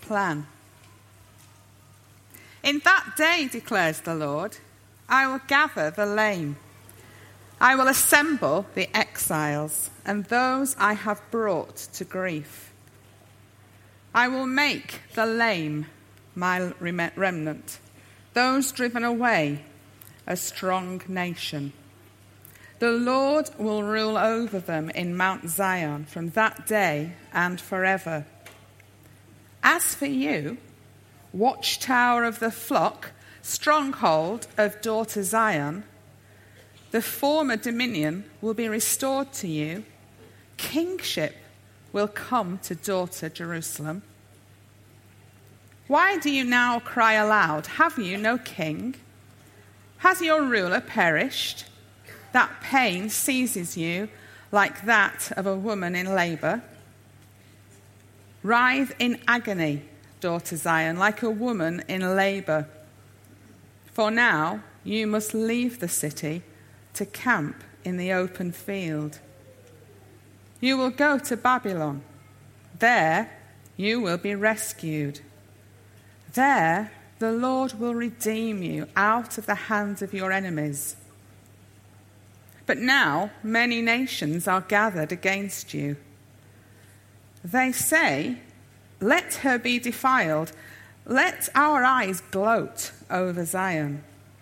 plan. In that day, declares the Lord, I will gather the lame. I will assemble the exiles and those I have brought to grief. I will make the lame my remnant, those driven away, a strong nation. The Lord will rule over them in Mount Zion from that day and forever. As for you, watchtower of the flock, stronghold of daughter Zion, the former dominion will be restored to you. Kingship will come to daughter Jerusalem. Why do you now cry aloud? Have you no king? Has your ruler perished? That pain seizes you like that of a woman in labor. Writhe in agony, daughter Zion, like a woman in labor. For now you must leave the city to camp in the open field. You will go to Babylon. There you will be rescued. There the Lord will redeem you out of the hands of your enemies. But now many nations are gathered against you. They say, let her be defiled. Let our eyes gloat over Zion.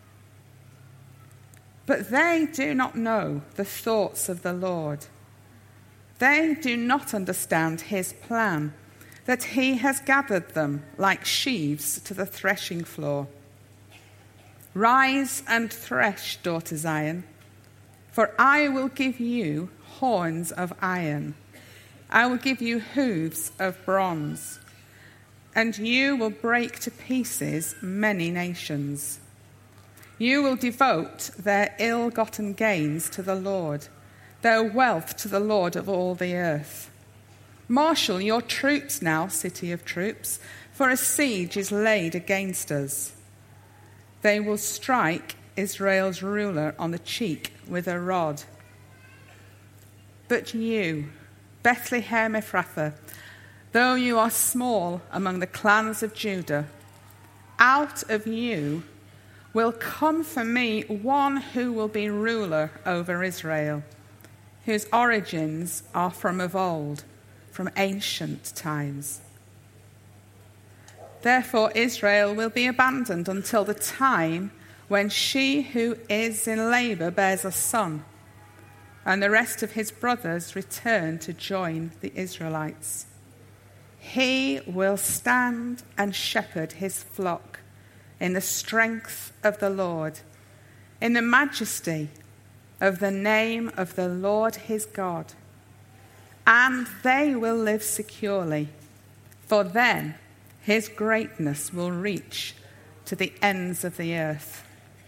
But they do not know the thoughts of the Lord. They do not understand his plan, that he has gathered them like sheaves to the threshing floor. Rise and thresh, daughter Zion, for I will give you horns of iron. I will give you hooves of bronze, and you will break to pieces many nations. You will devote their ill-gotten gains to the Lord, their wealth to the Lord of all the earth. Marshal your troops now, city of troops, for a siege is laid against us. They will strike Israel's ruler on the cheek with a rod. But you, Bethlehem Ephrathah, though you are small among the clans of Judah, out of you will come for me one who will be ruler over Israel, whose origins are from of old, from ancient times. Therefore Israel will be abandoned until the time when she who is in labor bears a son, and the rest of his brothers return to join the Israelites. He will stand and shepherd his flock in the strength of the Lord, in the majesty of the name of the Lord his God. And they will live securely, for then his greatness will reach to the ends of the earth.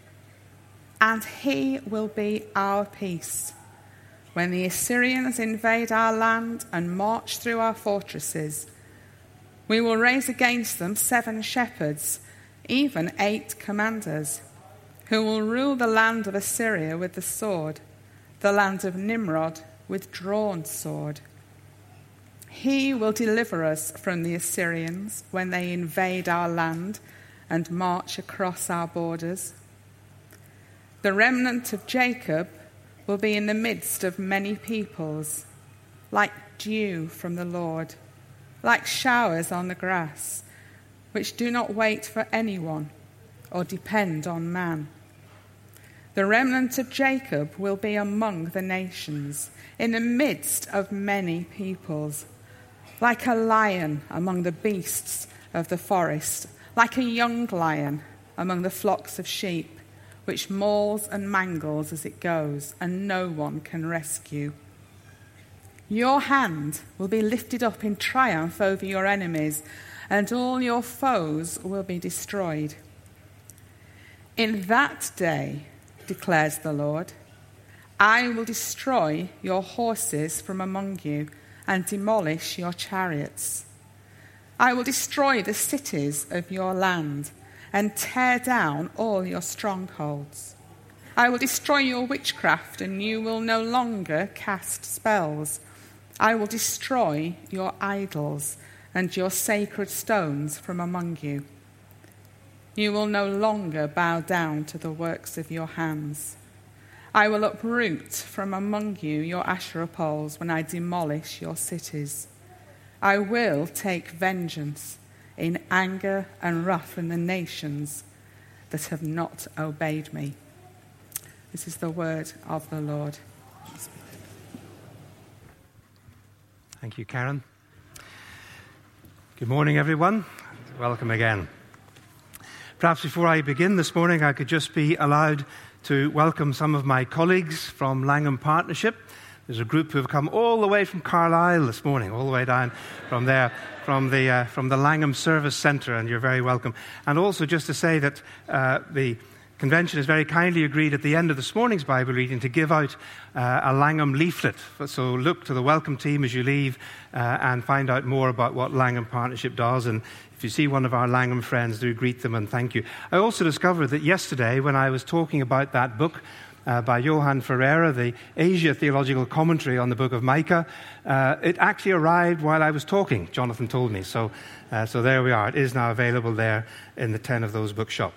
And he will be our peace. When the Assyrians invade our land and march through our fortresses, we will raise against them 7 shepherds, even 8 commanders, who will rule the land of Assyria with the sword, the land of Nimrod with drawn sword. He will deliver us from the Assyrians when they invade our land and march across our borders. The remnant of Jacob will be in the midst of many peoples, like dew from the Lord, like showers on the grass, which do not wait for anyone or depend on man. The remnant of Jacob will be among the nations, in the midst of many peoples, like a lion among the beasts of the forest, like a young lion among the flocks of sheep, which mauls and mangles as it goes, and no one can rescue. Your hand will be lifted up in triumph over your enemies, and all your foes will be destroyed. In that day, declares the Lord, I will destroy your horses from among you and demolish your chariots. I will destroy the cities of your land and tear down all your strongholds. I will destroy your witchcraft, and you will no longer cast spells. I will destroy your idols and your sacred stones from among you. You will no longer bow down to the works of your hands. I will uproot from among you your Asherah poles when I demolish your cities. I will take vengeance in anger and wrath in the nations that have not obeyed me. This is the word of the Lord. Thank you, Karen. Good morning, everyone. Welcome again. Perhaps before I begin this morning, I could just be allowed to welcome some of my colleagues from Langham Partnership. There's a group who have come all the way from Carlisle this morning, all the way down from there, from the Langham Service Centre, and you're very welcome. And also just to say that the Convention has very kindly agreed at the end of this morning's Bible reading to give out a Langham leaflet. So look to the welcome team as you leave and find out more about what Langham Partnership does. And if you see one of our Langham friends, do greet them and thank you. I also discovered that yesterday when I was talking about that book by Johan Ferreira, the Asia Theological Commentary on the book of Micah, it actually arrived while I was talking, Jonathan told me. So there we are. It is now available there in the 10 of those bookshop.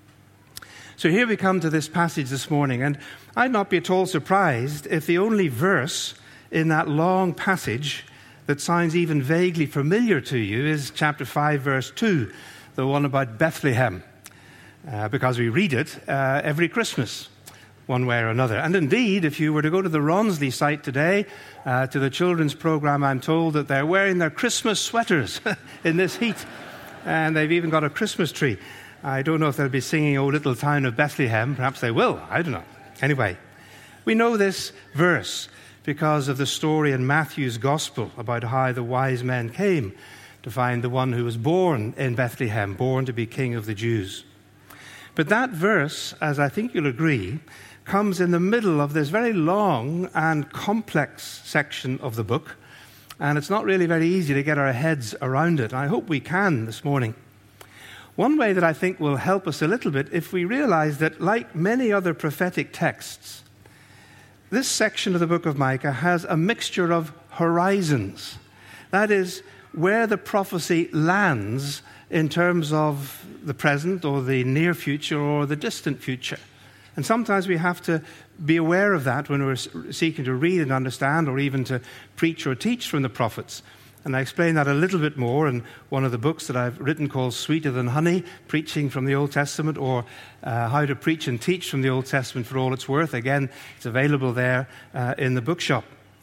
So here we come to this passage this morning, and I'd not be at all surprised if the only verse in that long passage that sounds even vaguely familiar to you is chapter 5, verse 2, the one about Bethlehem, because we read it every Christmas, one way or another. And indeed, if you were to go to the Ronsley site today, to the children's program, I'm told that they're wearing their Christmas sweaters in this heat, and they've even got a Christmas tree. I don't know if they'll be singing O Little Town of Bethlehem. Perhaps they will. I don't know. Anyway, we know this verse because of the story in Matthew's Gospel about how the wise men came to find the one who was born in Bethlehem, born to be King of the Jews. But that verse, as I think you'll agree, comes in the middle of this very long and complex section of the book, and it's not really very easy to get our heads around it. I hope we can this morning. One way that I think will help us a little bit if we realize that, like many other prophetic texts, this section of the book of Micah has a mixture of horizons. That is, where the prophecy lands in terms of the present or the near future or the distant future. And sometimes we have to be aware of that when we're seeking to read and understand or even to preach or teach from the prophets. And I explain that a little bit more in one of the books that I've written called Sweeter Than Honey, Preaching from the Old Testament, or How to Preach and Teach from the Old Testament for All It's Worth. Again, it's available there in the bookshop.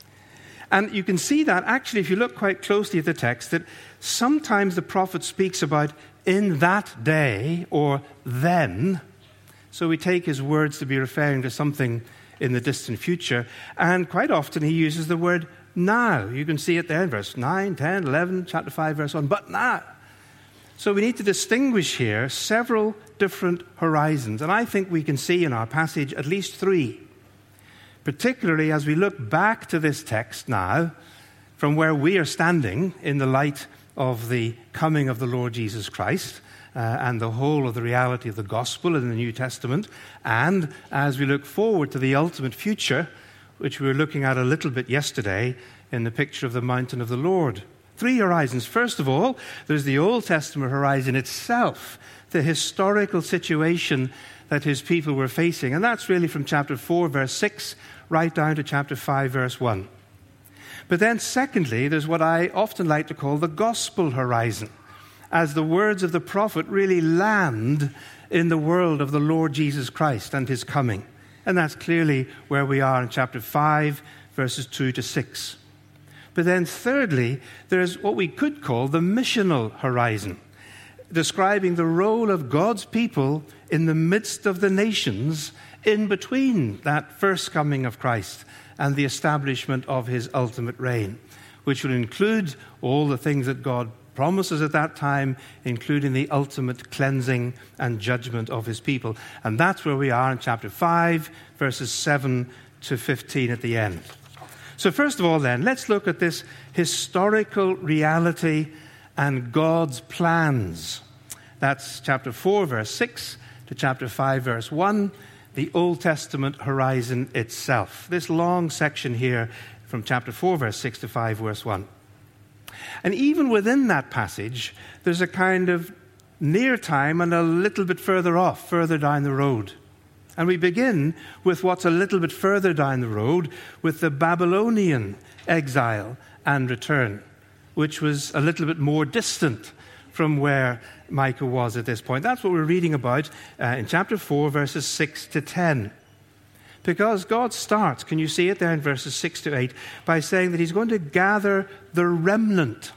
And you can see that actually, if you look quite closely at the text, that sometimes the prophet speaks about in that day or then. So we take his words to be referring to something in the distant future. And quite often he uses the word now. You can see it there in verse 9, 10, 11, chapter 5, verse 1. But now. So we need to distinguish here several different horizons. And I think we can see in our passage at least three. Particularly as we look back to this text now, from where we are standing in the light of the coming of the Lord Jesus Christ and the whole of the reality of the gospel in the New Testament, and as we look forward to the ultimate future, which we were looking at a little bit yesterday in the picture of the mountain of the Lord. Three horizons. First of all, there's the Old Testament horizon itself, the historical situation that his people were facing. And that's really from chapter 4, verse 6, right down to chapter 5, verse 1. But then secondly, there's what I often like to call the gospel horizon, as the words of the prophet really land in the world of the Lord Jesus Christ and his coming. And that's clearly where we are in chapter 5, verses 2 to 6. But then thirdly, there's what we could call the missional horizon, describing the role of God's people in the midst of the nations in between that first coming of Christ and the establishment of his ultimate reign, which will include all the things that God promises at that time, including the ultimate cleansing and judgment of his people. And that's where we are in chapter 5, verses 7 to 15 at the end. So first of all then, let's look at this historical reality and God's plans. That's chapter 4, verse 6 to chapter 5, verse 1, the Old Testament horizon itself. This long section here from chapter 4, verse 6 to 5, verse 1. And even within that passage, there's a kind of near time and a little bit further off, further down the road. And we begin with what's a little bit further down the road, with the Babylonian exile and return, which was a little bit more distant from where Micah was at this point. That's what we're reading about in chapter 4, verses 6 to 10. Because God starts, can you see it there in verses 6 to 8, by saying that he's going to gather the remnant.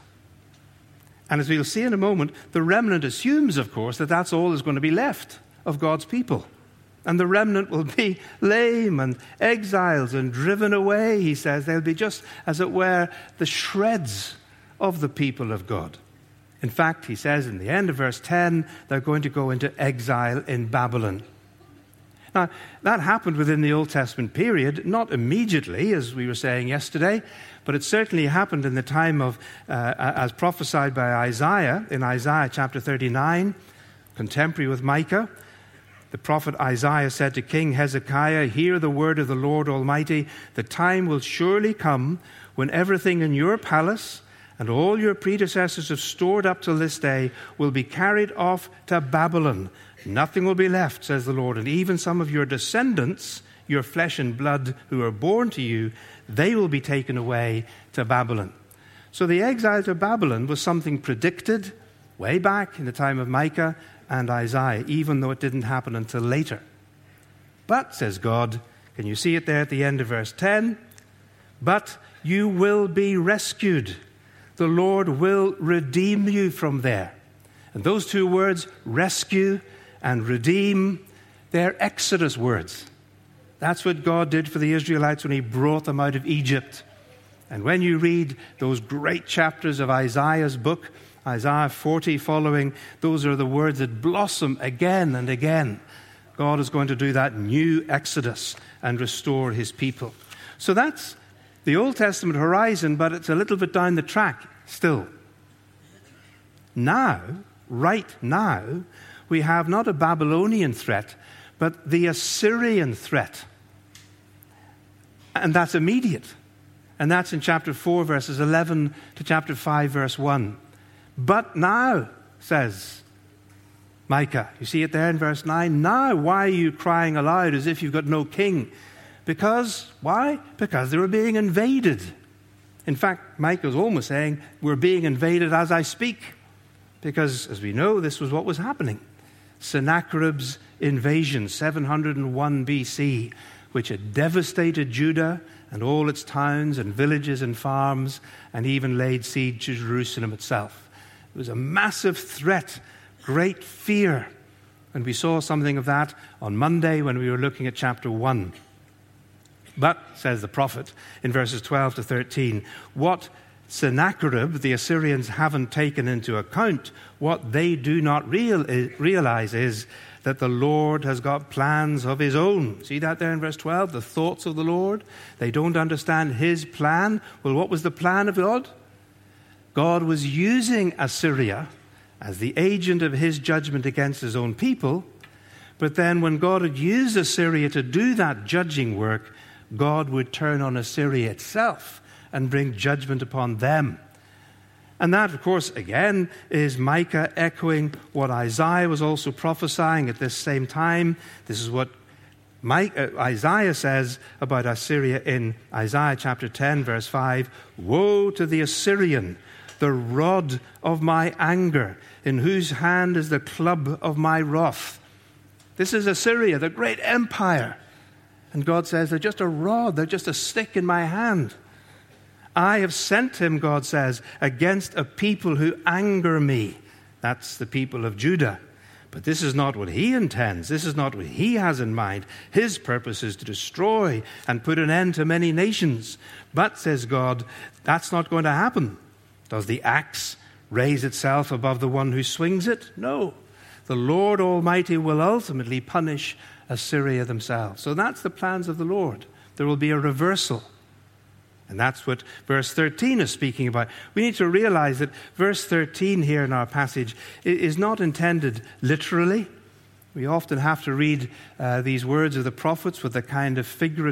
And as we'll see in a moment, the remnant assumes, of course, that that's all that's going to be left of God's people. And the remnant will be lame and exiles and driven away, he says. They'll be just, as it were, the shreds of the people of God. In fact, he says in the end of verse 10, they're going to go into exile in Babylon. Now, that happened within the Old Testament period, not immediately, as we were saying yesterday, but it certainly happened in the time of, as prophesied by Isaiah, in Isaiah chapter 39, contemporary with Micah. The prophet Isaiah said to King Hezekiah, "Hear the word of the Lord Almighty. The time will surely come when everything in your palace and all your predecessors have stored up till this day will be carried off to Babylon. Nothing will be left, says the Lord, and even some of your descendants, your flesh and blood, who are born to you, they will be taken away to Babylon." So the exile to Babylon was something predicted way back in the time of Micah and Isaiah, even though it didn't happen until later. But, says God, can you see it there at the end of verse 10? But you will be rescued. The Lord will redeem you from there. And those two words, rescue and redeem, they're Exodus words. That's what God did for the Israelites when he brought them out of Egypt. And when you read those great chapters of Isaiah's book, Isaiah 40 following, those are the words that blossom again and again. God is going to do that new Exodus and restore his people. So that's the Old Testament horizon, but it's a little bit down the track still. Now, right now, we have not a Babylonian threat, but the Assyrian threat. And that's immediate. And that's in chapter 4, verses 11 to chapter 5, verse 1. But now, says Micah, you see it there in verse 9, now why are you crying aloud as if you've got no king? Because, why? Because they were being invaded. In fact, Micah's almost saying, we're being invaded as I speak. Because, as we know, this was what was happening. Sennacherib's invasion, 701 BC, which had devastated Judah and all its towns and villages and farms, and even laid siege to Jerusalem itself. It was a massive threat, great fear. And we saw something of that on Monday when we were looking at chapter 1. But, says the prophet in verses 12 to 13, what Sennacherib, the Assyrians, haven't taken into account, what they do not realize is that the Lord has got plans of his own. See that there in verse 12? The thoughts of the Lord. They don't understand his plan. Well, what was the plan of God? God was using Assyria as the agent of his judgment against his own people. But then when God had used Assyria to do that judging work, God would turn on Assyria itself and bring judgment upon them. And that, of course, again, is Micah echoing what Isaiah was also prophesying at this same time. This is what Isaiah says about Assyria in Isaiah chapter 10, verse 5. Woe to the Assyrian, the rod of my anger, in whose hand is the club of my wrath. This is Assyria, the great empire. And God says, they're just a rod, they're just a stick in my hand. I have sent him, God says, against a people who anger me. That's the people of Judah. But this is not what he intends. This is not what he has in mind. His purpose is to destroy and put an end to many nations. But, says God, that's not going to happen. Does the axe raise itself above the one who swings it? No. The Lord Almighty will ultimately punish Assyria themselves. So that's the plans of the Lord. There will be a reversal. And that's what verse 13 is speaking about. We need to realize that verse 13 here in our passage is not intended literally. We often have to read these words of the prophets with the kind of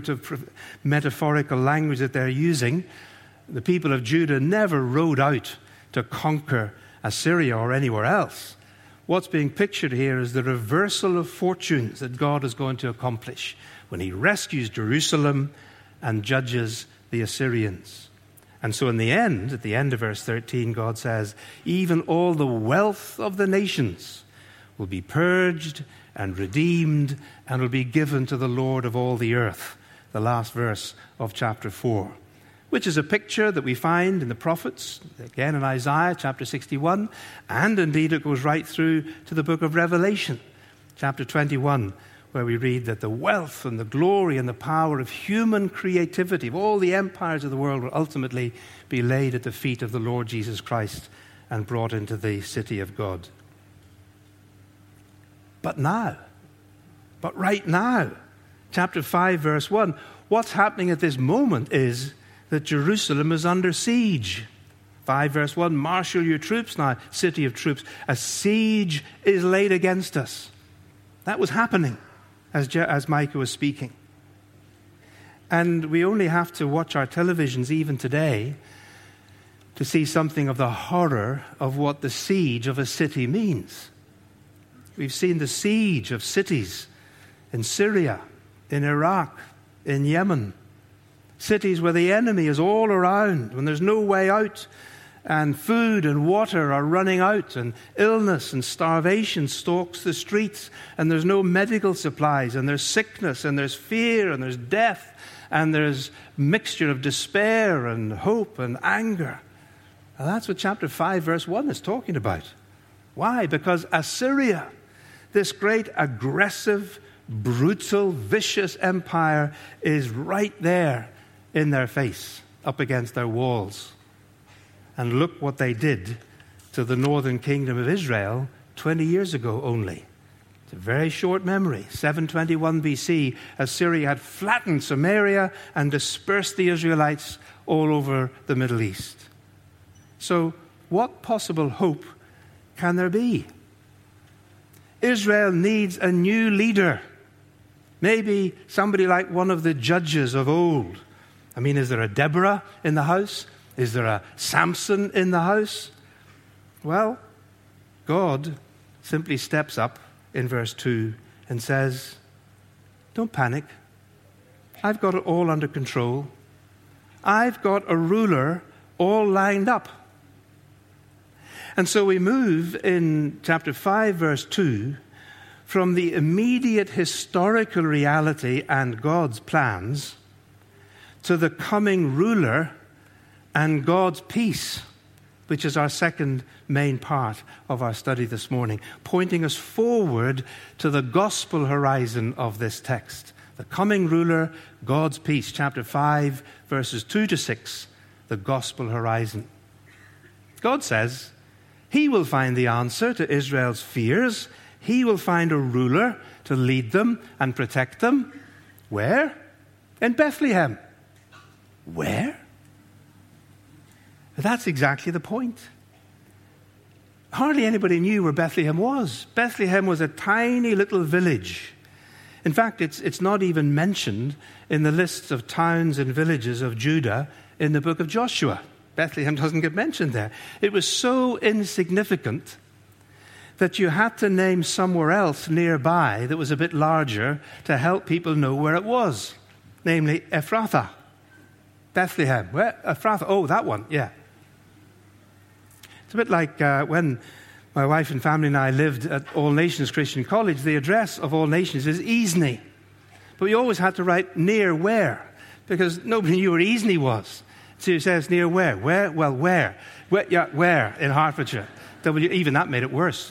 figurative, metaphorical language that they're using. The people of Judah never rode out to conquer Assyria or anywhere else. What's being pictured here is the reversal of fortunes that God is going to accomplish when he rescues Jerusalem and judges the Assyrians. And so in the end, at the end of verse 13, God says, even all the wealth of the nations will be purged and redeemed and will be given to the Lord of all the earth. The last verse of chapter 4, which is a picture that we find in the prophets, again in Isaiah chapter 61, and indeed it goes right through to the book of Revelation, chapter 21, where we read that the wealth and the glory and the power of human creativity, of all the empires of the world, will ultimately be laid at the feet of the Lord Jesus Christ and brought into the city of God. But right now, chapter 5, verse 1, what's happening at this moment is that Jerusalem is under siege. 5 verse 1, marshal your troops now, city of troops. A siege is laid against us. That was happening as Micah was speaking. And we only have to watch our televisions even today to see something of the horror of what the siege of a city means. We've seen the siege of cities in Syria, in Iraq, in Yemen. Cities where the enemy is all around, when there's no way out, and food and water are running out, and illness and starvation stalks the streets, and there's no medical supplies, and there's sickness, and there's fear, and there's death, and there's mixture of despair and hope and anger. And that's what chapter 5, verse 1 is talking about. Why? Because Assyria, this great aggressive, brutal, vicious empire, is right there in their face, up against their walls. And look what they did to the northern kingdom of Israel 20 years ago only. It's a very short memory. 721 BC, Assyria had flattened Samaria and dispersed the Israelites all over the Middle East. So what possible hope can there be? Israel needs a new leader. Maybe somebody like one of the judges of old. I mean, is there a Deborah in the house? Is there a Samson in the house? Well, God simply steps up in verse 2 and says, don't panic. I've got it all under control. I've got a ruler all lined up. And so we move in chapter 5, verse 2, from the immediate historical reality and God's plans to the coming ruler and God's peace, which is our second main part of our study this morning, pointing us forward to the gospel horizon of this text. The coming ruler, God's peace. Chapter 5, verses 2 to 6, the gospel horizon. God says he will find the answer to Israel's fears. He will find a ruler to lead them and protect them. Where? In Bethlehem. Where? That's exactly the point. Hardly anybody knew where Bethlehem was. Bethlehem was a tiny little village. In fact, it's not even mentioned in the lists of towns and villages of Judah in the book of Joshua. Bethlehem doesn't get mentioned there. It was so insignificant that you had to name somewhere else nearby that was a bit larger to help people know where it was, namely Ephrathah. Bethlehem. Where? Ephrathah. Oh, that one. Yeah. It's a bit like when my wife and family and I lived at All Nations Christian College, the address of All Nations is Easney. But we always had to write near where, because nobody knew where Easney was. So it says near where? Where? Well, where? Where in Hertfordshire? Even that made it worse.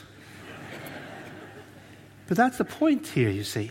But that's the point here, you see.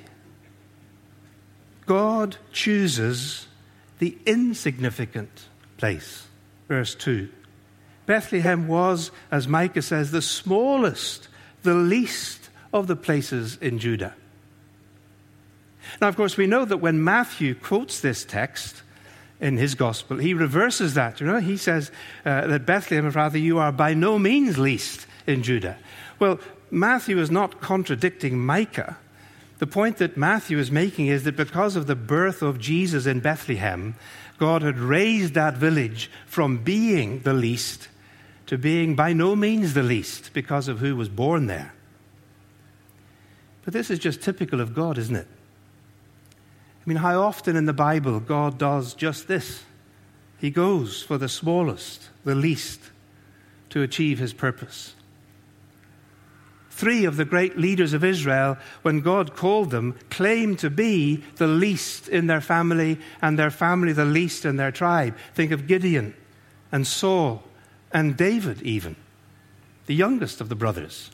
God chooses the insignificant place. Verse 2. Bethlehem was, as Micah says, the smallest, the least of the places in Judah. Now, of course, we know that when Matthew quotes this text in his gospel, he reverses that. You know, he says that Bethlehem, rather, you are by no means least in Judah. Well, Matthew is not contradicting Micah. The point that Matthew is making is that because of the birth of Jesus in Bethlehem, God had raised that village from being the least to being by no means the least because of who was born there. But this is just typical of God, isn't it? I mean, how often in the Bible God does just this? He goes for the smallest, the least, to achieve his purpose. 3 of the great leaders of Israel, when God called them, claimed to be the least in their family, and their family the least in their tribe. Think of Gideon and Saul and David even, the youngest of the brothers.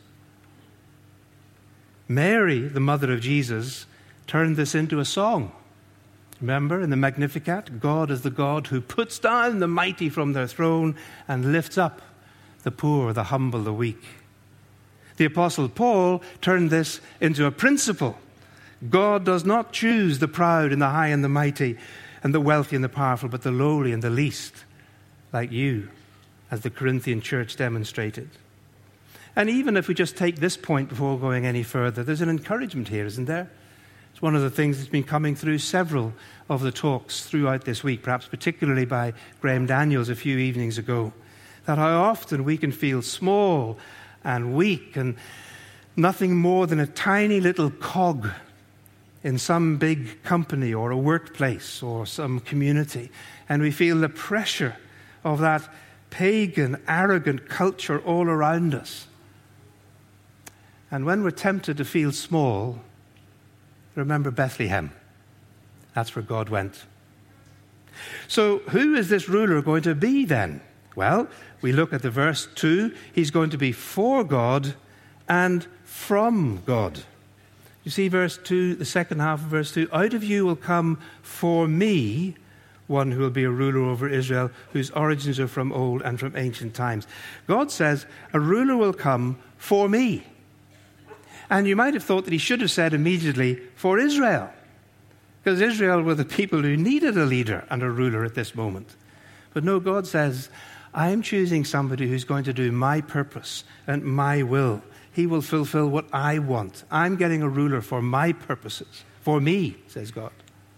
Mary, the mother of Jesus, turned this into a song. Remember in the Magnificat, God is the God who puts down the mighty from their throne and lifts up the poor, the humble, the weak. The Apostle Paul turned this into a principle. God does not choose the proud and the high and the mighty and the wealthy and the powerful, but the lowly and the least, like you, as the Corinthian church demonstrated. And even if we just take this point before going any further, there's an encouragement here, isn't there? It's one of the things that's been coming through several of the talks throughout this week, perhaps particularly by Graham Daniels a few evenings ago, that how often we can feel small and weak and nothing more than a tiny little cog in some big company or a workplace or some community. And we feel the pressure of that pagan, arrogant culture all around us. And when we're tempted to feel small, remember Bethlehem. That's where God went. So who is this ruler going to be then? Well, we look at the verse 2. He's going to be for God and from God. You see verse 2, the second half of verse 2. Out of you will come for me one who will be a ruler over Israel, whose origins are from old and from ancient times. God says, a ruler will come for me. And you might have thought that he should have said immediately, for Israel. Because Israel were the people who needed a leader and a ruler at this moment. But no, God says, I am choosing somebody who's going to do my purpose and my will. He will fulfill what I want. I'm getting a ruler for my purposes. For me, says God.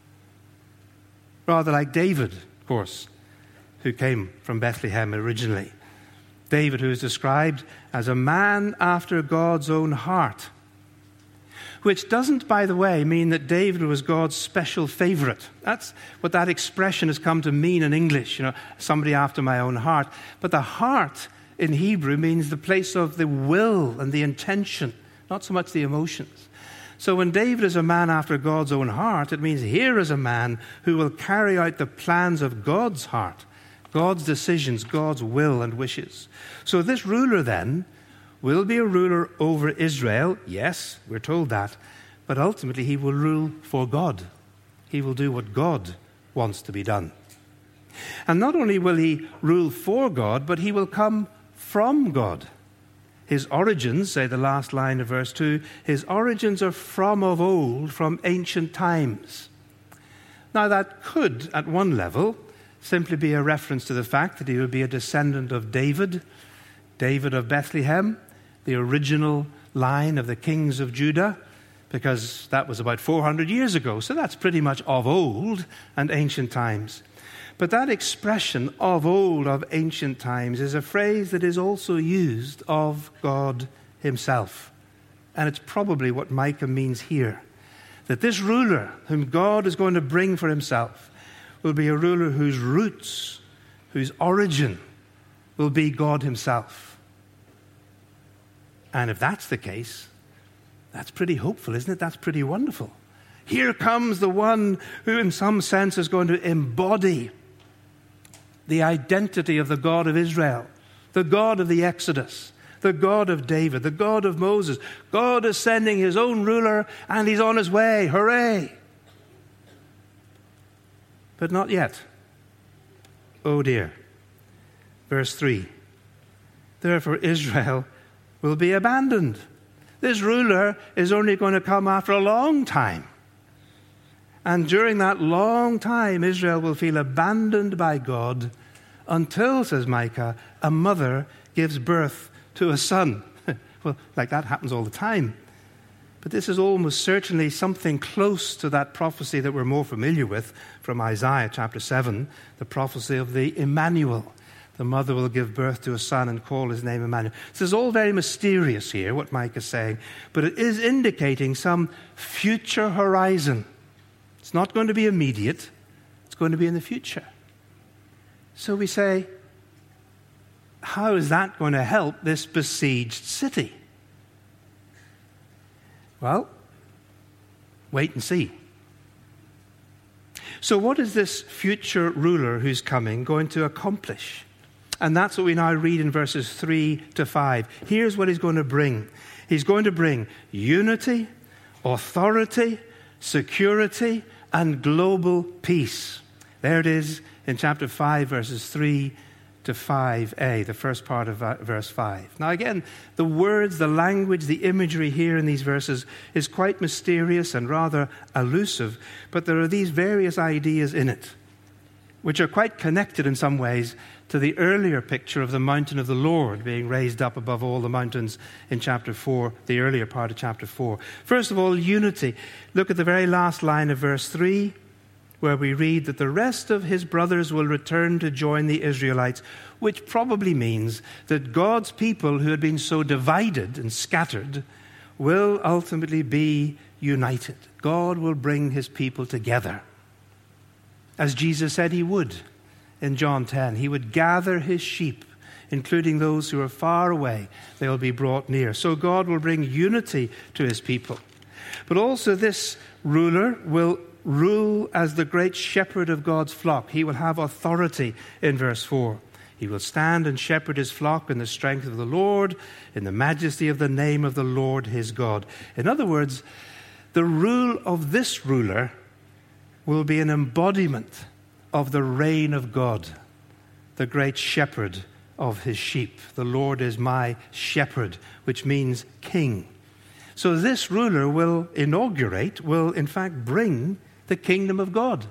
Rather like David, of course, who came from Bethlehem originally. David, who is described as a man after God's own heart. Which doesn't, by the way, mean that David was God's special favorite. That's what that expression has come to mean in English, somebody after my own heart. But the heart in Hebrew means the place of the will and the intention, not so much the emotions. So when David is a man after God's own heart, it means here is a man who will carry out the plans of God's heart, God's decisions, God's will and wishes. So this ruler then will be a ruler over Israel. Yes, we're told that. But ultimately he will rule for God. He will do what God wants to be done. And not only will he rule for God, but he will come from God. His origins, say the last line of verse 2, his origins are from of old, from ancient times. Now that could, at one level, simply be a reference to the fact that he would be a descendant of David, David of Bethlehem, the original line of the kings of Judah, because that was about 400 years ago. So that's pretty much of old and ancient times. But that expression, of old, of ancient times, is a phrase that is also used of God himself. And it's probably what Micah means here. That this ruler, whom God is going to bring for himself, will be a ruler whose roots, whose origin, will be God himself. And if that's the case, that's pretty hopeful, isn't it? That's pretty wonderful. Here comes the one who in some sense is going to embody the identity of the God of Israel, the God of the Exodus, the God of David, the God of Moses. God is sending his own ruler and he's on his way. Hooray! But not yet. Oh dear. Verse 3. Therefore Israel will be abandoned. This ruler is only going to come after a long time. And during that long time, Israel will feel abandoned by God until, says Micah, a mother gives birth to a son. Well, like that happens all the time. But this is almost certainly something close to that prophecy that we're more familiar with from Isaiah chapter 7, the prophecy of the Emmanuel, The mother will give birth to a son and call his name Emmanuel. This is all very mysterious here, what Micah is saying, but it is indicating some future horizon. It's not going to be immediate. It's going to be in the future. So we say, how is that going to help this besieged city? Well, wait and see. So what is this future ruler who's coming going to accomplish? And that's what we now read in verses 3 to 5. Here's what he's going to bring. He's going to bring unity, authority, security, and global peace. There it is in chapter 5, verses 3 to 5a, the first part of verse 5. Now again, the words, the language, the imagery here in these verses is quite mysterious and rather elusive, but there are these various ideas in it, which are quite connected in some ways to the earlier picture of the mountain of the Lord being raised up above all the mountains in chapter 4, the earlier part of chapter 4. First of all, unity. Look at the very last line of verse 3, where we read that the rest of his brothers will return to join the Israelites, which probably means that God's people who had been so divided and scattered will ultimately be united. God will bring his people together. As Jesus said he would in John 10, he would gather his sheep, including those who are far away. They will be brought near. So God will bring unity to his people. But also this ruler will rule as the great shepherd of God's flock. He will have authority in verse 4. He will stand and shepherd his flock in the strength of the Lord, in the majesty of the name of the Lord his God. In other words, the rule of this ruler will be an embodiment of the reign of God, the great shepherd of his sheep. The Lord is my shepherd, which means king. So this ruler will in fact bring the kingdom of God.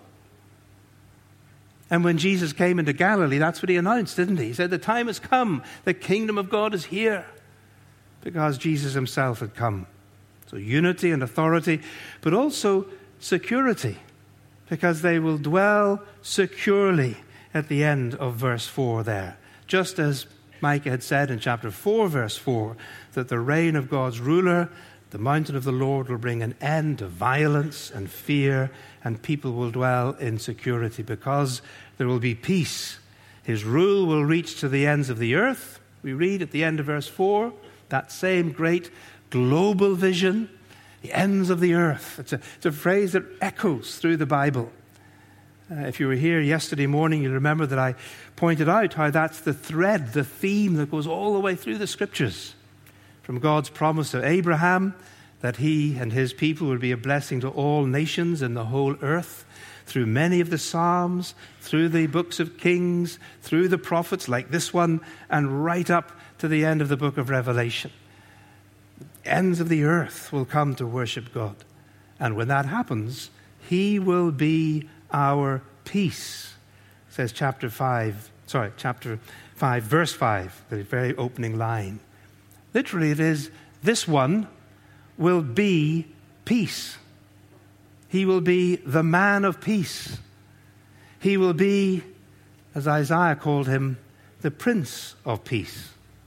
And when Jesus came into Galilee, that's what he announced, didn't he? He said, the time has come, the kingdom of God is here, because Jesus himself had come. So unity and authority, but also security, because they will dwell securely at the end of verse 4 there. Just as Micah had said in chapter 4, verse 4, that the reign of God's ruler, the mountain of the Lord, will bring an end to violence and fear, and people will dwell in security because there will be peace. His rule will reach to the ends of the earth. We read at the end of verse 4, that same great global vision, the ends of the earth. It's a phrase that echoes through the Bible. If you were here yesterday morning, you'll remember that I pointed out how that's the thread, the theme that goes all the way through the Scriptures. From God's promise to Abraham that he and his people would be a blessing to all nations in the whole earth, through many of the Psalms, through the books of Kings, through the prophets like this one, and right up to the end of the book of Revelation. The ends of the earth will come to worship God. And when that happens, he will be our peace, says chapter 5, verse 5, the very opening line. Literally it is, this one will be peace. He will be the man of peace. He will be, as Isaiah called him, the Prince of Peace.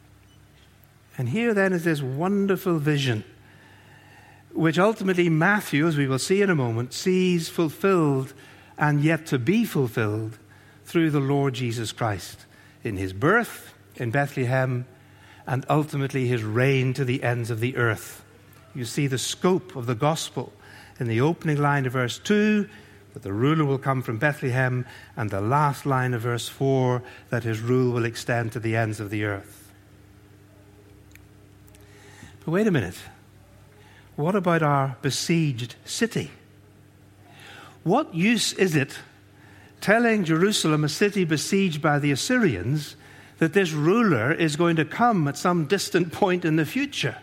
And here then is this wonderful vision, which ultimately Matthew, as we will see in a moment, sees fulfilled and yet to be fulfilled through the Lord Jesus Christ in his birth in Bethlehem and ultimately his reign to the ends of the earth. You see the scope of the gospel in the opening line of verse 2, that the ruler will come from Bethlehem, and the last line of verse 4, that his rule will extend to the ends of the earth. But wait a minute. What about our besieged city? What use is it telling Jerusalem, a city besieged by the Assyrians, that this ruler is going to come at some distant point in the future?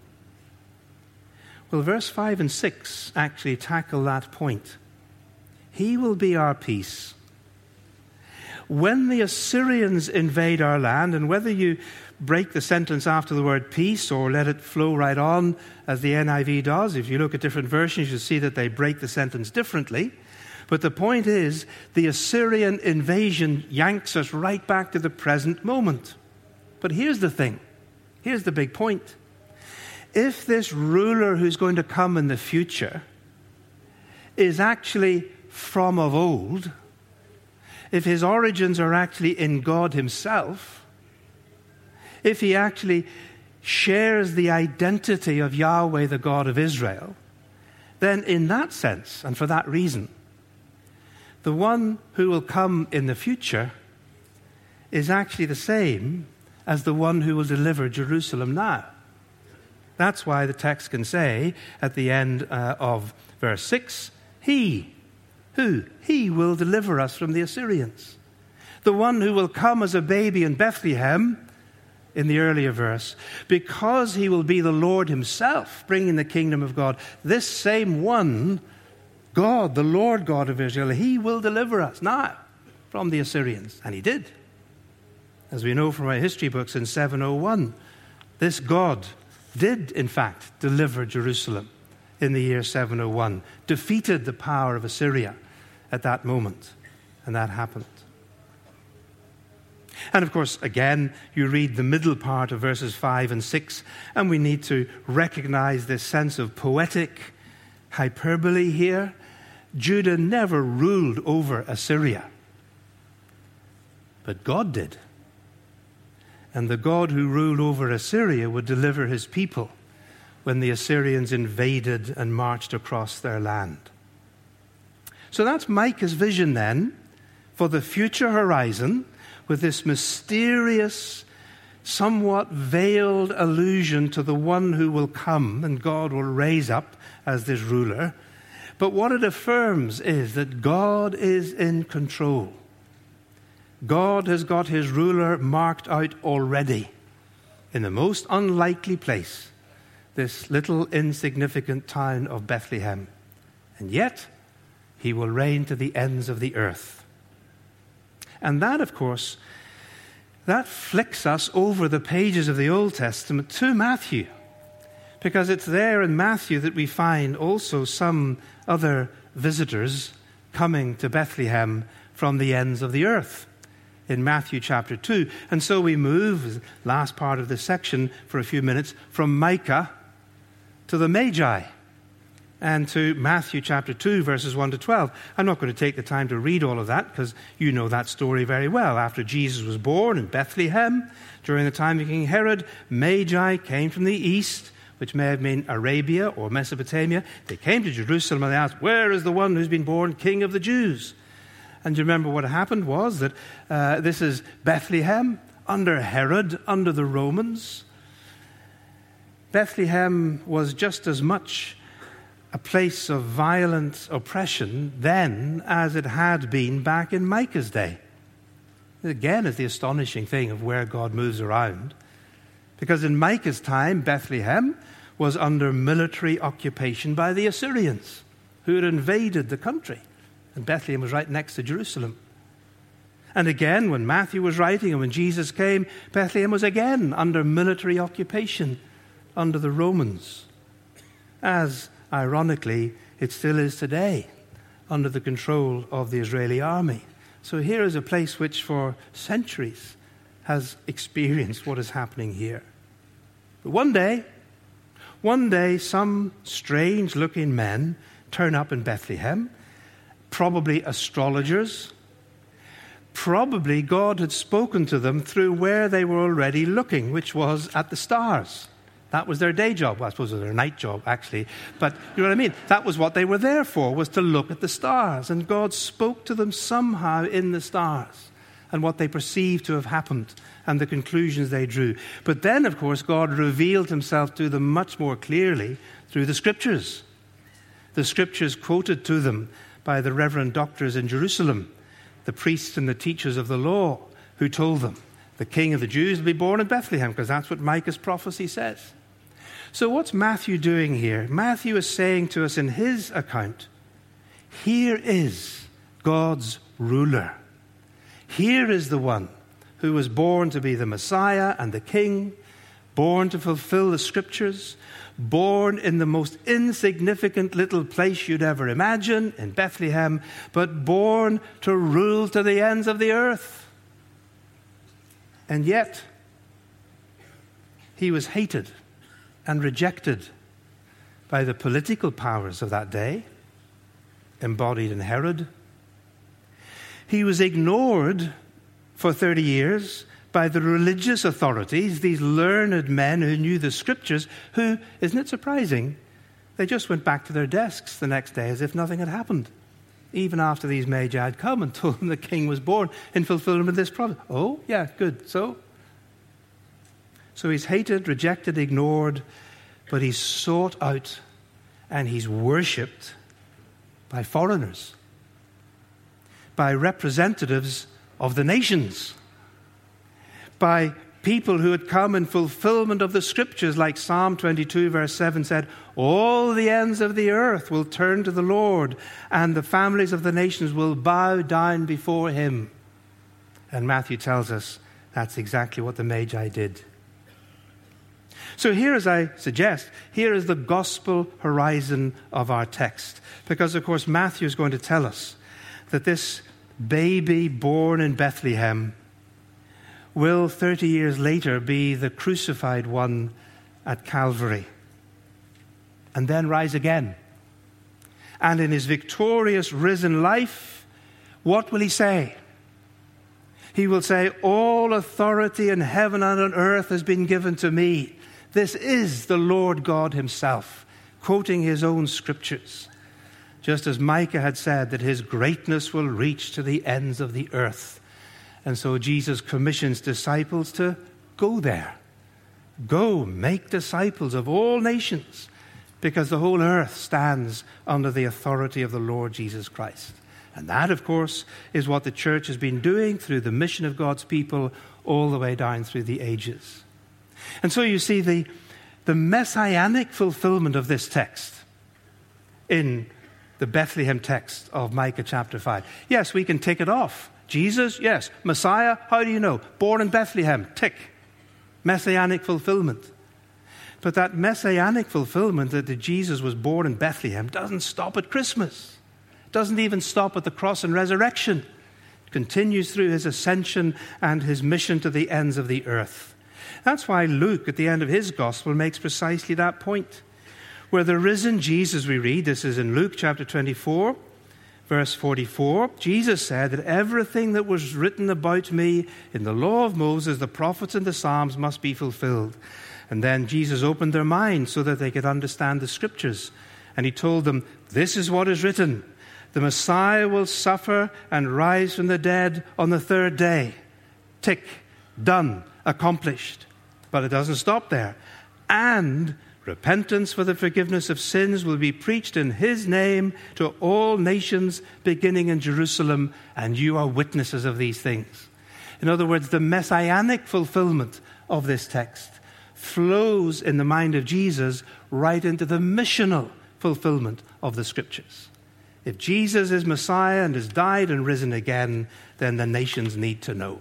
Well, verse 5 and 6 actually tackle that point. He will be our peace. When the Assyrians invade our land, and whether you break the sentence after the word peace or let it flow right on, as the NIV does, if you look at different versions, you'll see that they break the sentence differently. But the point is, the Assyrian invasion yanks us right back to the present moment. But here's the thing. Here's the big point. If this ruler who's going to come in the future is actually from of old, if his origins are actually in God himself, if he actually shares the identity of Yahweh, the God of Israel, then in that sense, and for that reason, the one who will come in the future is actually the same as the one who will deliver Jerusalem now. That's why the text can say at the end of verse 6, He will deliver us from the Assyrians. The one who will come as a baby in Bethlehem, in the earlier verse, because he will be the Lord himself, bringing the kingdom of God. This same one, God, the Lord God of Israel, he will deliver us now from the Assyrians. And he did. As we know from our history books in 701, this God did, in fact, deliver Jerusalem in the year 701, defeated the power of Assyria at that moment, and that happened. And of course, again, you read the middle part of verses 5 and 6, and we need to recognize this sense of poetic hyperbole here. Judah never ruled over Assyria, but God did. And the God who ruled over Assyria would deliver his people when the Assyrians invaded and marched across their land. So that's Micah's vision then for the future horizon, with this mysterious, somewhat veiled allusion to the one who will come and God will raise up as this ruler. But what it affirms is that God is in control. God has got his ruler marked out already in the most unlikely place, this little insignificant town of Bethlehem. And yet, he will reign to the ends of the earth. And that, of course, that flicks us over the pages of the Old Testament to Matthew, because it's there in Matthew that we find also some other visitors coming to Bethlehem from the ends of the earth, in Matthew chapter 2. And so we move, last part of this section for a few minutes, from Micah to the Magi, and to Matthew chapter 2, verses 1 to 12. I'm not going to take the time to read all of that, because you know that story very well. After Jesus was born in Bethlehem, during the time of King Herod, Magi came from the east, which may have been Arabia or Mesopotamia. They came to Jerusalem and they asked, "Where is the one who's been born King of the Jews?" And you remember what happened was that this is Bethlehem under Herod, under the Romans. Bethlehem was just as much a place of violent oppression then as it had been back in Micah's day. Again, is the astonishing thing of where God moves around. Because in Micah's time, Bethlehem was under military occupation by the Assyrians, who had invaded the country. And Bethlehem was right next to Jerusalem. And again, when Matthew was writing and when Jesus came, Bethlehem was again under military occupation under the Romans, as, ironically, it still is today, under the control of the Israeli army. So here is a place which for centuries has experienced what is happening here. But one day, some strange-looking men turn up in Bethlehem, probably astrologers. Probably God had spoken to them through where they were already looking, which was at the stars. That was their day job. Well, I suppose it was their night job, actually. But you know what I mean? That was what they were there for, was to look at the stars. And God spoke to them somehow in the stars and what they perceived to have happened and the conclusions they drew. But then, of course, God revealed himself to them much more clearly through the Scriptures. The Scriptures quoted to them by the reverend doctors in Jerusalem, the priests and the teachers of the law, who told them the King of the Jews will be born in Bethlehem, because that's what Micah's prophecy says. So what's Matthew doing here? Matthew is saying to us in his account, here is God's ruler. Here is the one who was born to be the Messiah and the King, born to fulfill the Scriptures, born in the most insignificant little place you'd ever imagine, in Bethlehem, but born to rule to the ends of the earth. And yet, he was hated and rejected by the political powers of that day, embodied in Herod. He was ignored for 30 years by the religious authorities, these learned men who knew the scriptures, who, isn't it surprising, they just went back to their desks the next day as if nothing had happened, even after these magi had come and told them the king was born in fulfillment of this prophecy. Oh, yeah, good. So he's hated, rejected, ignored, but he's sought out and he's worshipped by foreigners, by representatives of the nations, by people who had come in fulfillment of the scriptures, like Psalm 22 verse 7 said, all the ends of the earth will turn to the Lord, and the families of the nations will bow down before him. And Matthew tells us that's exactly what the Magi did. So here, as I suggest, here is the gospel horizon of our text. Because, of course, Matthew is going to tell us that this baby born in Bethlehem will 30 years later be the crucified one at Calvary and then rise again. And in his victorious risen life, what will he say? He will say, all authority in heaven and on earth has been given to me. This is the Lord God himself, quoting his own scriptures. Just as Micah had said that his greatness will reach to the ends of the earth. And so Jesus commissions disciples to go there. Go, make disciples of all nations, because the whole earth stands under the authority of the Lord Jesus Christ. And that, of course, is what the church has been doing through the mission of God's people all the way down through the ages. And so you see the messianic fulfillment of this text in the Bethlehem text of Micah chapter 5. Yes, we can tick it off. Jesus, yes. Messiah, how do you know? Born in Bethlehem, tick. Messianic fulfillment. But that messianic fulfillment that Jesus was born in Bethlehem doesn't stop at Christmas. It doesn't even stop at the cross and resurrection. It continues through his ascension and his mission to the ends of the earth. That's why Luke, at the end of his gospel, makes precisely that point. Where the risen Jesus, we read, this is in Luke chapter 24, verse 44, Jesus said that everything that was written about me in the law of Moses, the prophets and the Psalms must be fulfilled. And then Jesus opened their minds so that they could understand the scriptures. And he told them, this is what is written. The Messiah will suffer and rise from the dead on the third day. Tick, done, accomplished. But it doesn't stop there. And repentance for the forgiveness of sins will be preached in his name to all nations, beginning in Jerusalem, and you are witnesses of these things. In other words, the messianic fulfillment of this text flows in the mind of Jesus right into the missional fulfillment of the scriptures. If Jesus is Messiah and has died and risen again, then the nations need to know.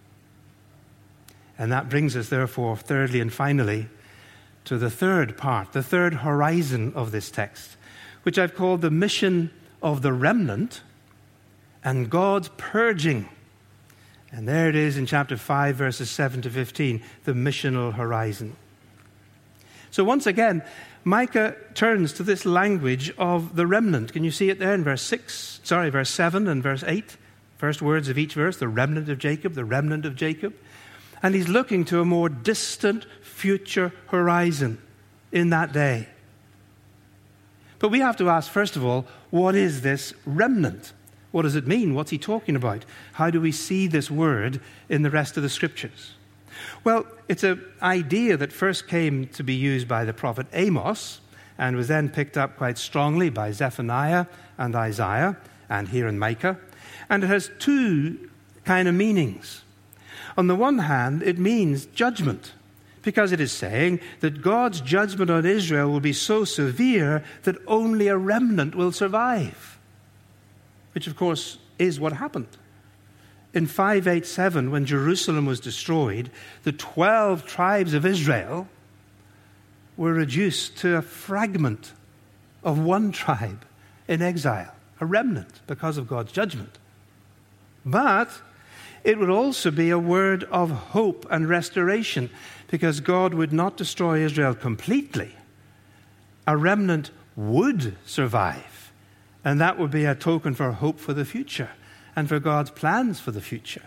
And that brings us, therefore, thirdly and finally, to the third part, the third horizon of this text, which I've called the mission of the remnant and God's purging. And there it is in chapter 5, verses 7 to 15, the missional horizon. So once again, Micah turns to this language of the remnant. Can you see it there in verse 7 and verse 8? First words of each verse, the remnant of Jacob, the remnant of Jacob. And he's looking to a more distant future horizon in that day. But we have to ask, first of all, what is this remnant? What does it mean? What's he talking about? How do we see this word in the rest of the scriptures? Well, it's an idea that first came to be used by the prophet Amos and was then picked up quite strongly by Zephaniah and Isaiah and here in Micah. And it has two kind of meanings. On the one hand, it means judgment, because it is saying that God's judgment on Israel will be so severe that only a remnant will survive, which of course is what happened. In 587, when Jerusalem was destroyed, the 12 tribes of Israel were reduced to a fragment of one tribe in exile, a remnant because of God's judgment. But it would also be a word of hope and restoration, because God would not destroy Israel completely. A remnant would survive, and that would be a token for hope for the future and for God's plans for the future.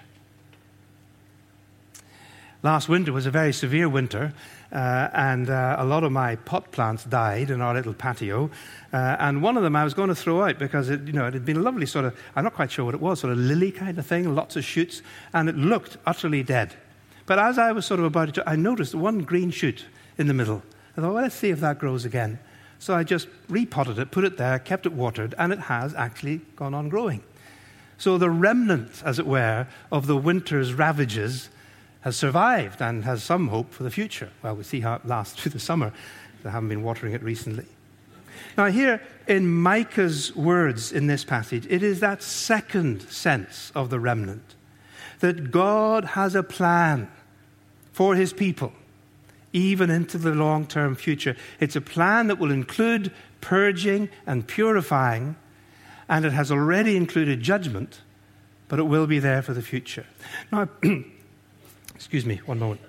Last winter was a very severe winter, and a lot of my pot plants died in our little patio. And one of them I was going to throw out because it had been a lovely sort of, I'm not quite sure what it was, sort of lily kind of thing, lots of shoots, and it looked utterly dead. But as I was sort of about to, I noticed one green shoot in the middle. I thought, well, let's see if that grows again. So I just repotted it, put it there, kept it watered, and it has actually gone on growing. So the remnant, as it were, of the winter's ravages has survived and has some hope for the future. Well, we'll see how it lasts through the summer. I haven't been watering it recently. Now here in Micah's words in this passage, it is that second sense of the remnant, that God has a plan for his people, even into the long-term future. It's a plan that will include purging and purifying, and it has already included judgment, but it will be there for the future. Now, excuse me, one moment.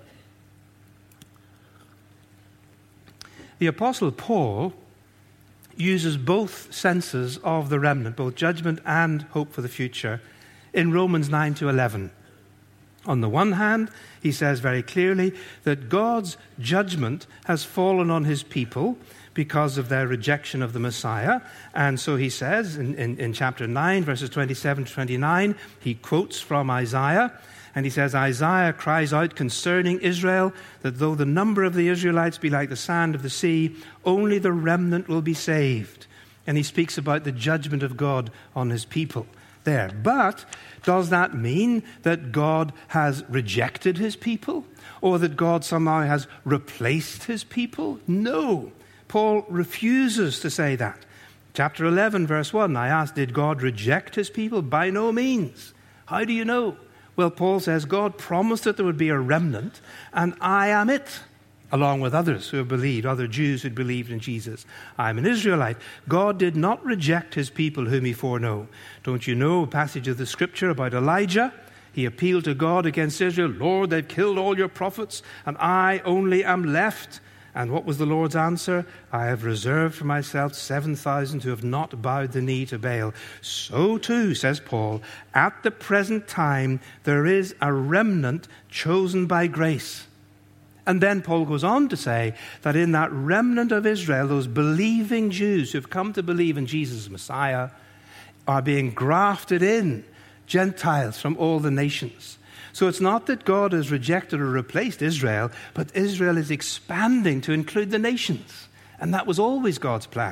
The Apostle Paul uses both senses of the remnant, both judgment and hope for the future, in Romans 9 to 11. On the one hand, he says very clearly that God's judgment has fallen on his people because of their rejection of the Messiah. And so he says in chapter 9, verses 27 to 29, he quotes from Isaiah, and he says, Isaiah cries out concerning Israel that though the number of the Israelites be like the sand of the sea, only the remnant will be saved. And he speaks about the judgment of God on his people there. But does that mean that God has rejected his people? Or that God somehow has replaced his people? No. Paul refuses to say that. Chapter 11, verse 1, I asked, did God reject his people? By no means. How do you know? Well, Paul says, God promised that there would be a remnant, and I am it, along with others who have believed, other Jews who had believed in Jesus. I am an Israelite. God did not reject his people whom he foreknow. Don't you know a passage of the scripture about Elijah? He appealed to God against Israel. Lord, they've killed all your prophets, and I only am left. And what was the Lord's answer? I have reserved for myself 7,000 who have not bowed the knee to Baal. So too, says Paul, at the present time there is a remnant chosen by grace. And then Paul goes on to say that in that remnant of Israel, those believing Jews who have come to believe in Jesus Messiah are being grafted in, Gentiles from all the nations. So it's not that God has rejected or replaced Israel, but Israel is expanding to include the nations. And that was always God's plan.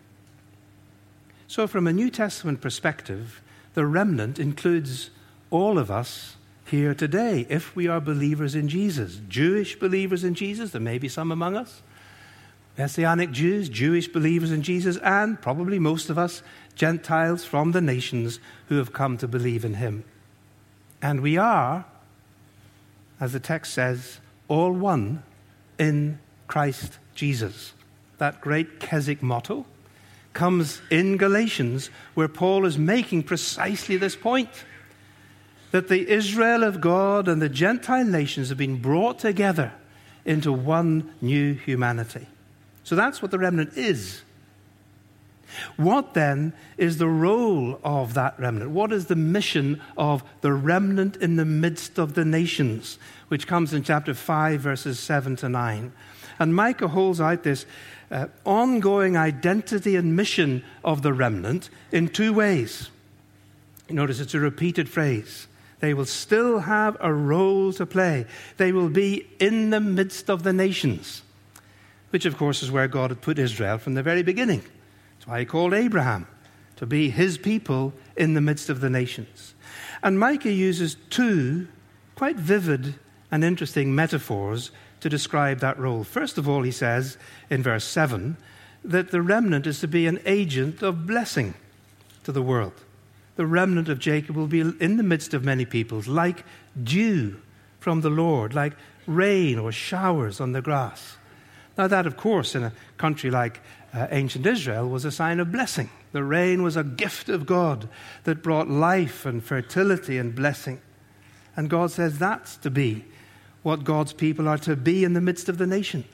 So from a New Testament perspective, the remnant includes all of us here today, if we are believers in Jesus. Jewish believers in Jesus, there may be some among us. Messianic Jews, Jewish believers in Jesus, and probably most of us, Gentiles from the nations who have come to believe in him. And we are, as the text says, all one in Christ Jesus. That great Keswick motto comes in Galatians, where Paul is making precisely this point, that the Israel of God and the Gentile nations have been brought together into one new humanity. So that's what the remnant is. What then is the role of that remnant? What is the mission of the remnant in the midst of the nations, which comes in chapter 5, verses 7 to 9? And Micah holds out this ongoing identity and mission of the remnant in two ways. You notice it's a repeated phrase. They will still have a role to play. They will be in the midst of the nations, which of course is where God had put Israel from the very beginning. That's why he called Abraham to be his people in the midst of the nations. And Micah uses two quite vivid and interesting metaphors to describe that role. First of all, he says in verse 7 that the remnant is to be an agent of blessing to the world. The remnant of Jacob will be in the midst of many peoples, like dew from the Lord, like rain or showers on the grass. Now that, of course, in a country like ancient Israel was a sign of blessing. The rain was a gift of God that brought life and fertility and blessing. And God says that's to be what God's people are to be in the midst of the nations.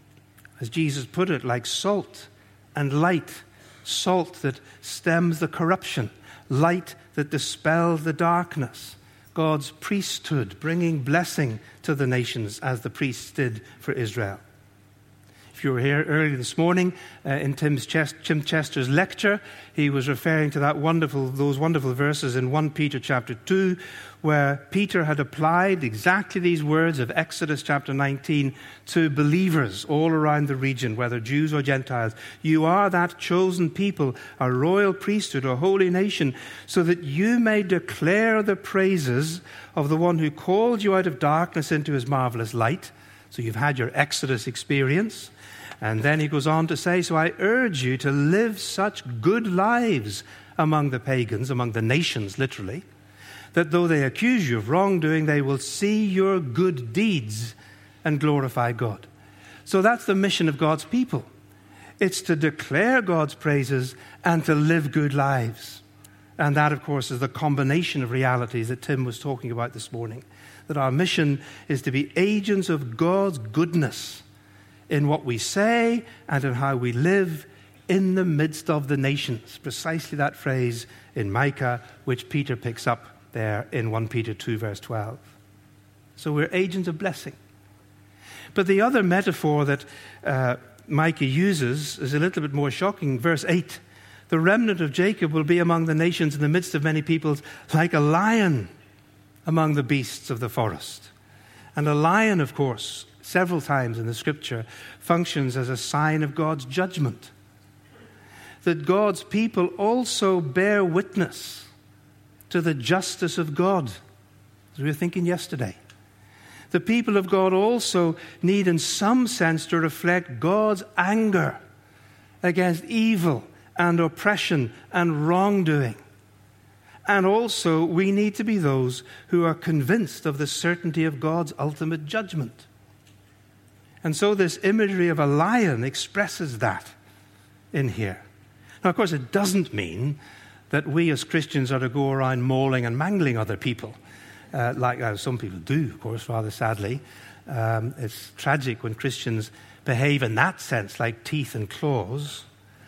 As Jesus put it, like salt and light. Salt that stems the corruption. Light that dispels the darkness. God's priesthood bringing blessing to the nations as the priests did for Israel. If you were here early this morning in Tim Chester's lecture, he was referring to those wonderful verses in 1 Peter chapter 2, where Peter had applied exactly these words of Exodus chapter 19 to believers all around the region, whether Jews or Gentiles. You are that chosen people, a royal priesthood, a holy nation, so that you may declare the praises of the one who called you out of darkness into his marvelous light. So you've had your Exodus experience. And then he goes on to say, so I urge you to live such good lives among the pagans, among the nations, literally, that though they accuse you of wrongdoing, they will see your good deeds and glorify God. So that's the mission of God's people. It's to declare God's praises and to live good lives. And that, of course, is the combination of realities that Tim was talking about this morning. That our mission is to be agents of God's goodness in what we say and in how we live in the midst of the nations. Precisely that phrase in Micah, which Peter picks up there in 1 Peter 2, verse 12. So we're agents of blessing. But the other metaphor that Micah uses is a little bit more shocking. Verse 8, the remnant of Jacob will be among the nations in the midst of many peoples like a lion among the beasts of the forest. And a lion, of course, several times in the scripture, functions as a sign of God's judgment. That God's people also bear witness to the justice of God, as we were thinking yesterday. The people of God also need in some sense to reflect God's anger against evil and oppression and wrongdoing. And also we need to be those who are convinced of the certainty of God's ultimate judgment. And so this imagery of a lion expresses that in here. Now, of course, it doesn't mean that we as Christians are to go around mauling and mangling other people, like some people do, of course, rather sadly. It's tragic when Christians behave in that sense, like teeth and claws.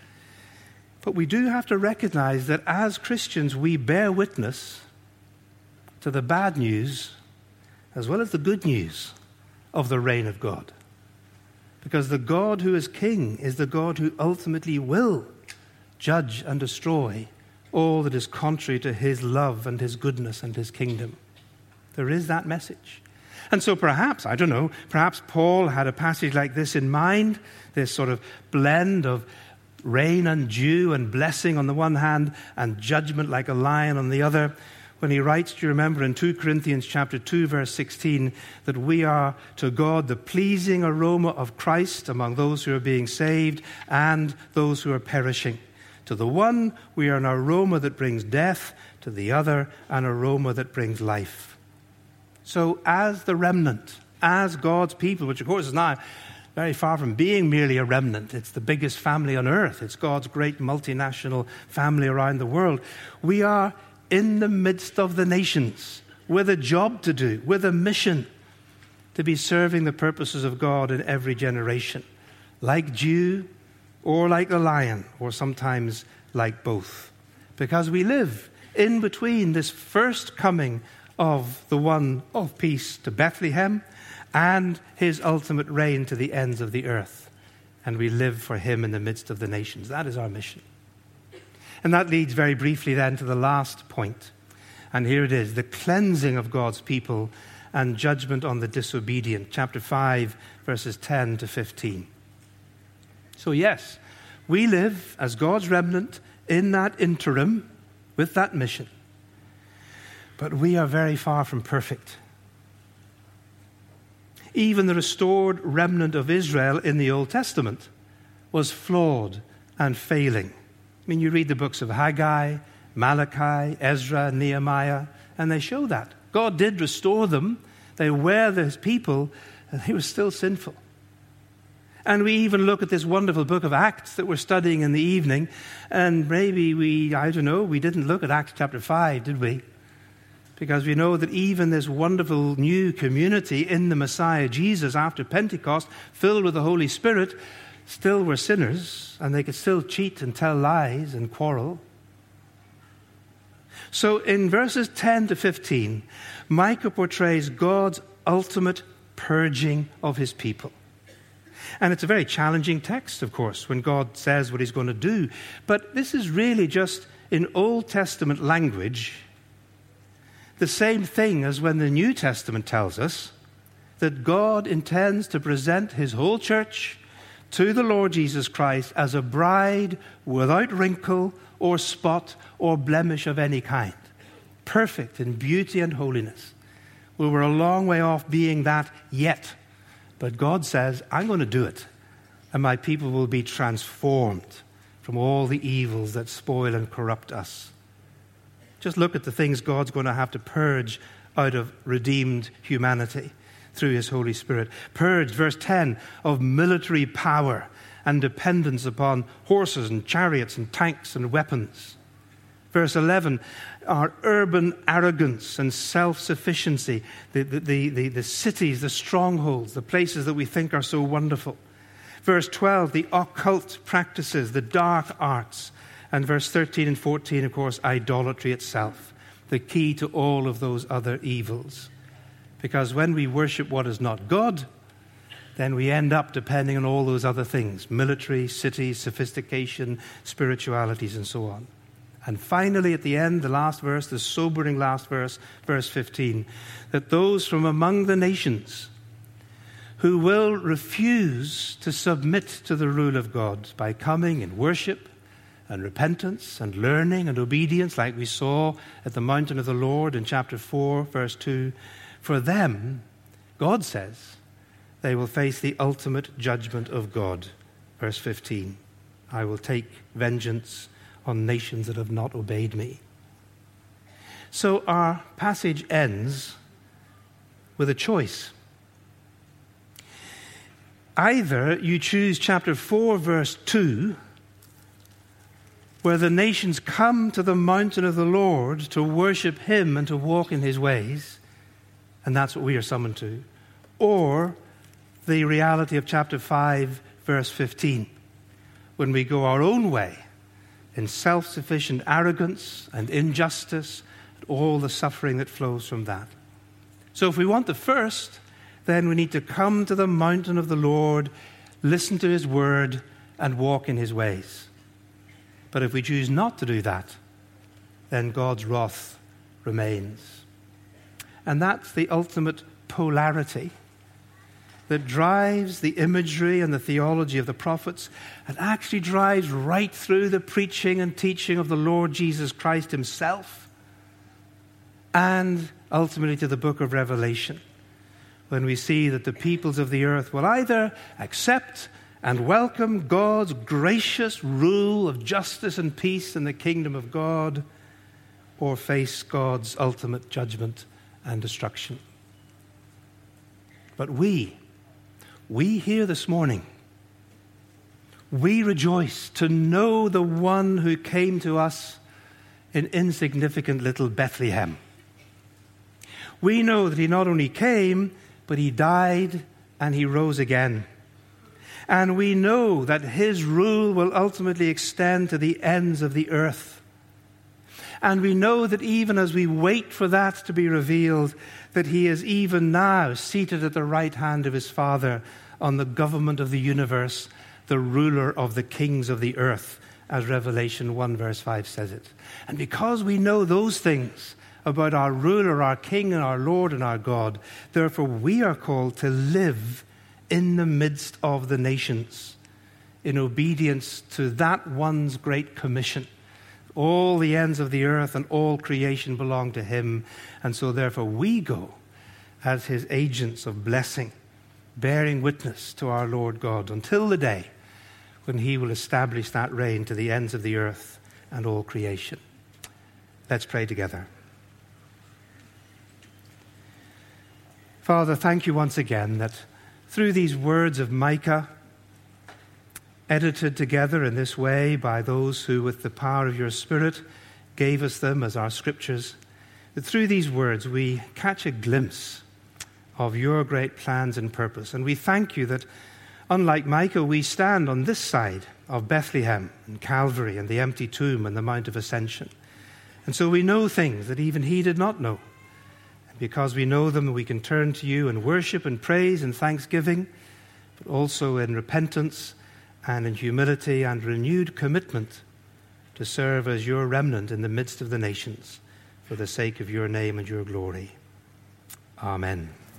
But we do have to recognize that as Christians, we bear witness to the bad news as well as the good news of the reign of God. Because the God who is king is the God who ultimately will judge and destroy all that is contrary to his love and his goodness and his kingdom. There is that message. And so perhaps Paul had a passage like this in mind, this sort of blend of rain and dew and blessing on the one hand and judgment like a lion on the other, when he writes, do you remember in 2 Corinthians chapter 2, verse 16, that we are to God the pleasing aroma of Christ among those who are being saved and those who are perishing. To the one, we are an aroma that brings death, to the other, an aroma that brings life. So as the remnant, as God's people, which of course is now very far from being merely a remnant, it's the biggest family on earth, it's God's great multinational family around the world, we are in the midst of the nations, with a job to do, with a mission to be serving the purposes of God in every generation, like dew or like the lion, or sometimes like both. Because we live in between this first coming of the one of peace to Bethlehem and his ultimate reign to the ends of the earth. And we live for him in the midst of the nations. That is our mission. And that leads very briefly then to the last point. And here it is, the cleansing of God's people and judgment on the disobedient. Chapter 5, verses 10 to 15. So yes, we live as God's remnant in that interim with that mission. But we are very far from perfect. Even the restored remnant of Israel in the Old Testament was flawed and failing. I mean, you read the books of Haggai, Malachi, Ezra, Nehemiah, and they show that. God did restore them. They were his people, and they were still sinful. And we even look at this wonderful book of Acts that we're studying in the evening, and maybe we didn't look at Acts chapter 5, did we? Because we know that even this wonderful new community in the Messiah Jesus after Pentecost, filled with the Holy Spirit, still were sinners, and they could still cheat and tell lies and quarrel. So in verses 10 to 15, Micah portrays God's ultimate purging of his people. And it's a very challenging text, of course, when God says what he's going to do. But this is really just, in Old Testament language, the same thing as when the New Testament tells us that God intends to present his whole church to the Lord Jesus Christ as a bride without wrinkle or spot or blemish of any kind, perfect in beauty and holiness. Well, we're a long way off being that yet. But God says, I'm going to do it, and my people will be transformed from all the evils that spoil and corrupt us. Just look at the things God's going to have to purge out of redeemed humanity through his Holy Spirit. Purge, verse 10, of military power and dependence upon horses and chariots and tanks and weapons. Verse 11, our urban arrogance and self-sufficiency, the cities, the strongholds, the places that we think are so wonderful. Verse 12, the occult practices, the dark arts. And verse 13 and 14, of course, idolatry itself, the key to all of those other evils. Because when we worship what is not God, then we end up depending on all those other things, military, cities, sophistication, spiritualities, and so on. And finally, at the end, the last verse, the sobering last verse, verse 15, that those from among the nations who will refuse to submit to the rule of God by coming in worship and repentance and learning and obedience, like we saw at the mountain of the Lord in chapter 4, verse 2, for them, God says, they will face the ultimate judgment of God. Verse 15, I will take vengeance on nations that have not obeyed me. So our passage ends with a choice. Either you choose chapter 4, verse 2, where the nations come to the mountain of the Lord to worship him and to walk in his ways, and that's what we are summoned to, or the reality of chapter 5, verse 15, when we go our own way in self-sufficient arrogance and injustice, and all the suffering that flows from that. So if we want the first, then we need to come to the mountain of the Lord, listen to his word, and walk in his ways. But if we choose not to do that, then God's wrath remains. And that's the ultimate polarity that drives the imagery and the theology of the prophets and actually drives right through the preaching and teaching of the Lord Jesus Christ himself and ultimately to the book of Revelation, when we see that the peoples of the earth will either accept and welcome God's gracious rule of justice and peace in the kingdom of God, or face God's ultimate judgment and destruction. But we here this morning, we rejoice to know the one who came to us in insignificant little Bethlehem. We know that he not only came, but he died and he rose again. And we know that his rule will ultimately extend to the ends of the earth. And we know that even as we wait for that to be revealed, that he is even now seated at the right hand of his Father on the government of the universe, the ruler of the kings of the earth, as Revelation 1 verse 5 says it. And because we know those things about our ruler, our king, and our Lord and our God, therefore we are called to live in the midst of the nations, in obedience to that one's great commission. All the ends of the earth and all creation belong to him, and so therefore we go as his agents of blessing, bearing witness to our Lord God until the day when he will establish that reign to the ends of the earth and all creation. Let's pray together. Father, thank you once again that through these words of Micah, edited together in this way by those who, with the power of your Spirit, gave us them as our scriptures, that through these words we catch a glimpse of your great plans and purpose. And we thank you that, unlike Micah, we stand on this side of Bethlehem and Calvary and the empty tomb and the Mount of Ascension. And so we know things that even he did not know. And because we know them, we can turn to you in worship and praise and thanksgiving, but also in repentance and in humility and renewed commitment to serve as your remnant in the midst of the nations for the sake of your name and your glory. Amen.